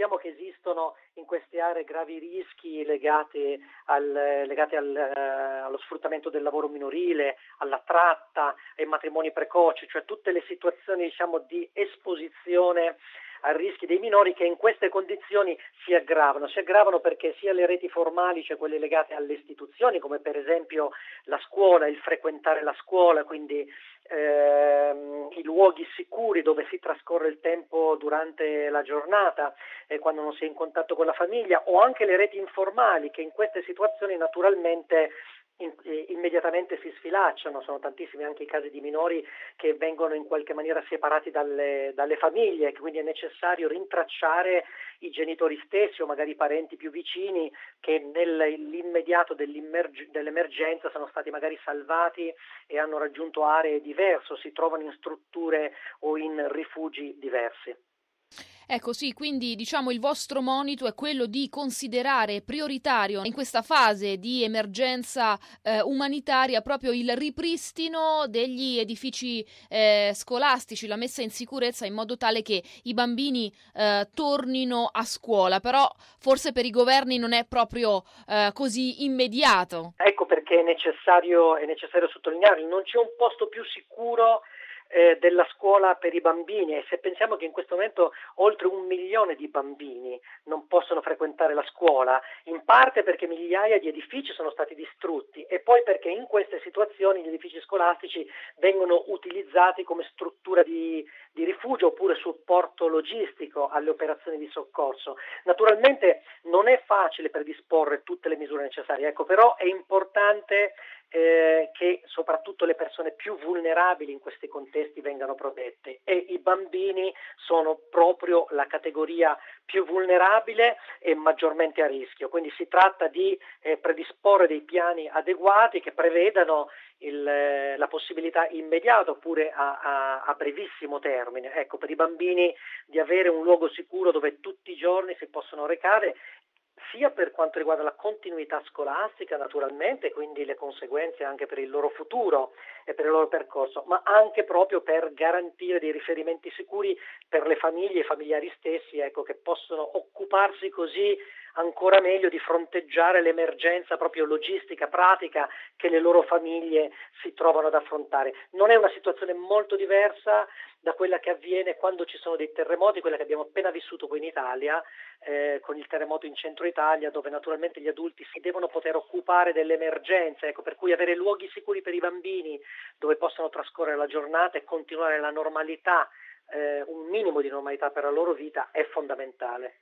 sappiamo che esistono in queste aree gravi rischi allo sfruttamento del lavoro minorile, alla tratta, ai matrimoni precoci, cioè tutte le situazioni, diciamo, di esposizione a rischi dei minori che in queste condizioni si aggravano perché sia le reti formali, cioè quelle legate alle istituzioni, come per esempio la scuola, il frequentare la scuola, quindi i luoghi sicuri dove si trascorre il tempo durante la giornata, quando non si è in contatto con la famiglia, o anche le reti informali che in queste situazioni naturalmente immediatamente si sfilacciano. Sono tantissimi anche i casi di minori che vengono in qualche maniera separati dalle famiglie, quindi è necessario rintracciare i genitori stessi o magari i parenti più vicini che nell'immediato dell'emergenza sono stati magari salvati e hanno raggiunto aree diverse o si trovano in strutture o in rifugi diversi. Ecco sì, quindi diciamo il vostro monito è quello di considerare prioritario in questa fase di emergenza umanitaria proprio il ripristino degli edifici scolastici, la messa in sicurezza in modo tale che i bambini tornino a scuola, però forse per i governi non è proprio così immediato. Ecco perché è necessario sottolineare, non c'è un posto più sicuro della scuola per i bambini, e se pensiamo che in questo momento oltre 1 milione di bambini non possono frequentare la scuola, in parte perché migliaia di edifici sono stati distrutti e poi perché in queste situazioni gli edifici scolastici vengono utilizzati come struttura di rifugio oppure supporto logistico alle operazioni di soccorso. Naturalmente non è facile predisporre tutte le misure necessarie, ecco, però è importante che soprattutto le persone più vulnerabili in questi contesti vengano protette, e i bambini sono proprio la categoria più vulnerabile e maggiormente a rischio, quindi si tratta di predisporre dei piani adeguati che prevedano la possibilità immediata oppure a brevissimo termine, ecco, per i bambini di avere un luogo sicuro dove tutti i giorni si possono recare, sia per quanto riguarda la continuità scolastica naturalmente, quindi le conseguenze anche per il loro futuro e per il loro percorso, ma anche proprio per garantire dei riferimenti sicuri per le famiglie e i familiari stessi, ecco, che possono occuparsi così ancora meglio di fronteggiare l'emergenza proprio logistica, pratica che le loro famiglie si trovano ad affrontare. Non è una situazione molto diversa da quella che avviene quando ci sono dei terremoti, quella che abbiamo appena vissuto qui in Italia, con il terremoto in centro Italia, dove naturalmente gli adulti si devono poter occupare delle emergenze, ecco, per cui avere luoghi sicuri per i bambini dove possono trascorrere la giornata e continuare la normalità, un minimo di normalità per la loro vita è fondamentale.